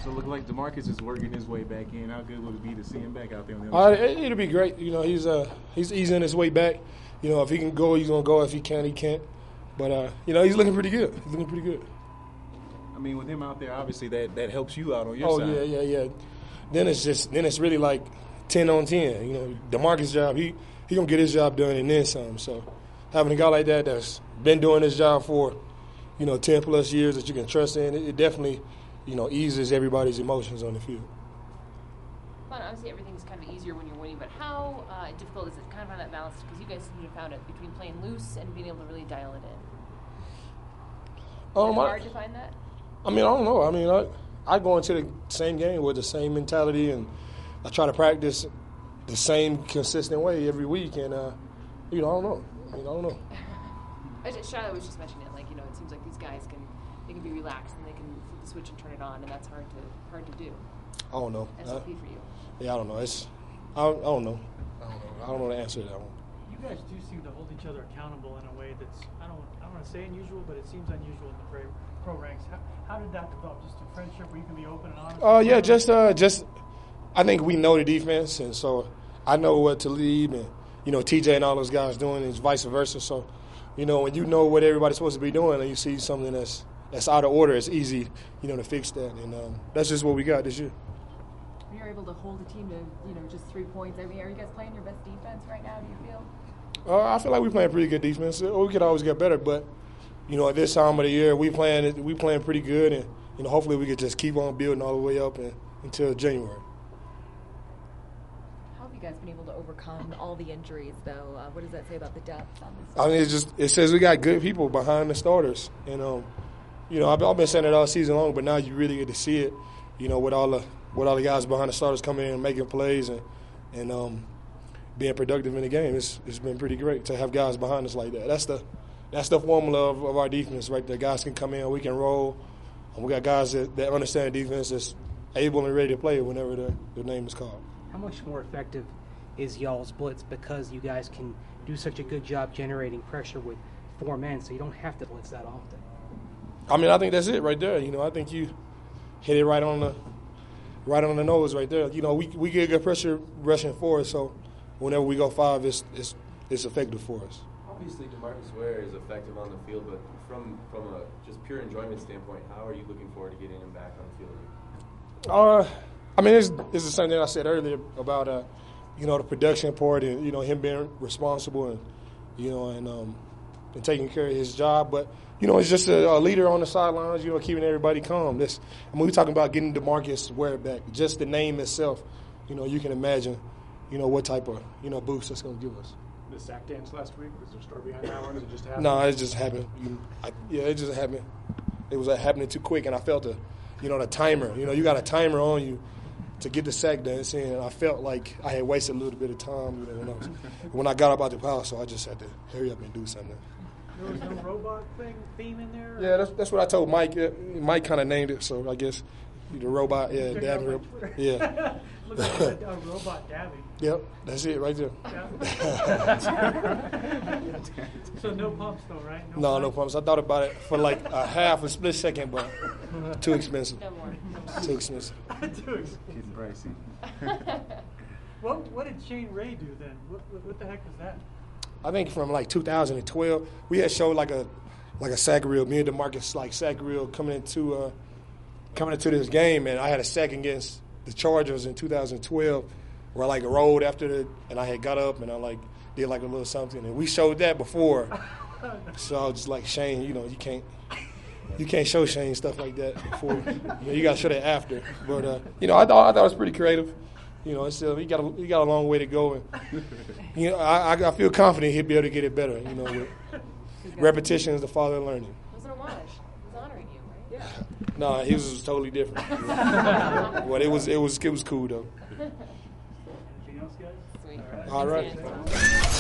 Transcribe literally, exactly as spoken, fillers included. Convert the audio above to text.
So it look like DeMarcus is working his way back in. How good would it be to see him back out there on the Uh, other side? it, it'll be great. You know, he's uh he's easing his way back. You know, if he can go, he's gonna go. If he can't, he can't. But uh, you know, he's looking pretty good. He's looking pretty good. I mean, with him out there, obviously that, that helps you out on your Oh side. yeah, yeah, yeah. Then it's just then it's really like ten on ten. You know, DeMarcus' job, he he gonna get his job done and then some. So having a guy like that that's been doing his job for, you know, ten plus years that you can trust in, it, it definitely, you know, eases everybody's emotions on the field. Well, obviously everything's kind of easier when you're winning, but how uh, difficult is it to kind of find that balance? Because you guys seem to have found it between playing loose and being able to really dial it in. Um, Is it I- hard to find that? I mean, I don't know. I mean, I I go into the same game with the same mentality, and I try to practice the same consistent way every week. And uh, you know, I don't know. I mean, I don't know. I just, Shiloh was just mentioning it, like, you know, it seems like these guys can they can be relaxed and they can flip the switch and turn it on, and that's hard to hard to do. I don't know. S L P for you. Yeah, I don't know. It's I, I don't know. I don't know. I don't know the answer to that one. You guys do seem to hold each other accountable in a way that's I don't I don't want to say unusual, but it seems unusual in the pro, pro ranks. How, how did that develop? Just a friendship where you can be open and honest? Uh, yeah, just uh, just I think we know the defense, and so I know what Talib and you know T J and all those guys doing, and vice versa. So, you know, when you know what everybody's supposed to be doing, and you see something that's that's out of order, it's easy, you know, to fix that, and um, that's just what we got this year. You're able to hold the team to, you know, just three points. I mean, are you guys playing your best defense right now, do you feel? Uh, I feel like we're playing pretty good defense. We could always get better, but you know, at this time of the year, we playing we playing pretty good, and you know, hopefully we could just keep on building all the way up and, until January. How have you guys been able to overcome all the injuries, though? Uh, what does that say about the depth on this? I mean, it's just it says we got good people behind the starters, and um, you know, I've, I've been saying it all season long, but now you really get to see it. You know, with all the with all the guys behind the starters coming in and making plays and and um, being productive in the game, it's it's been pretty great to have guys behind us like that. That's the that's the formula of, of our defense, right there. Guys can come in, we can roll. And we got guys that, that understand defense, that's able and ready to play whenever their, their name is called. How much more effective is y'all's blitz because you guys can do such a good job generating pressure with four men, so you don't have to blitz that often? I mean, I think that's it right there. You know, I think you hit it right on the right on the nose right there. You know, we we get good pressure rushing for us, so whenever we go five, it's it's it's effective for us. Obviously, DeMarcus Ware is effective on the field, but from from a just pure enjoyment standpoint, how are you looking forward to getting him back on the field? Uh, I mean, it's, it's the same thing I said earlier about, uh, you know, the production part and, you know, him being responsible and, you know, and, um, and taking care of his job. But, you know, it's just a, a leader on the sidelines, you know, keeping everybody calm. This, I mean, we're talking about getting DeMarcus Ware back. Just the name itself, you know, you can imagine, you know, what type of, you know, boost that's going to give us. The sack dance last week, was there a story behind that one? Did it just happen? No, it just happened. I, yeah, it just happened. It was uh, happening too quick, and I felt the, you know, the timer. You know, you got a timer on you to get the sack dance in, and I felt like I had wasted a little bit of time, you know, when I was, when I got up out the pile, so I just had to hurry up and do something. There was no robot thing theme in there? Yeah, that's that's what I told Mike. Uh, Mike kind of named it, so I guess the robot, yeah, Check Dabby, it out on Twitter. yeah. Look like a, a robot Dabby. Yep, that's it right there. So no pumps though, right? No, no pumps. problems. I thought about it for like a half, a split second, but too expensive. No more. Too expensive. Too expensive. Getting pricey. What what did Shane Ray do then? What what, what the heck was that? I think from like two thousand twelve, we had showed like a like a sack reel. Me and DeMarcus like sack reel coming into uh, coming into this game, and I had a sack against the Chargers in two thousand twelve, where I like rolled after the, and I had got up and I like did like a little something, and we showed that before. So I was just like, Shane, you know, you can't you can't show Shane stuff like that before. You know, you got to show that after. But uh, you know, I thought I thought it was pretty creative. You know, it's still he got a, he got a long way to go, and you know, I, I feel confident he'll be able to get it better. You know, with repetition is the father of learning. It was an homage. He was honoring you, right? Yeah. No, his was totally different. But it was it was it was cool though. Anything else, guys? Sweet. All right.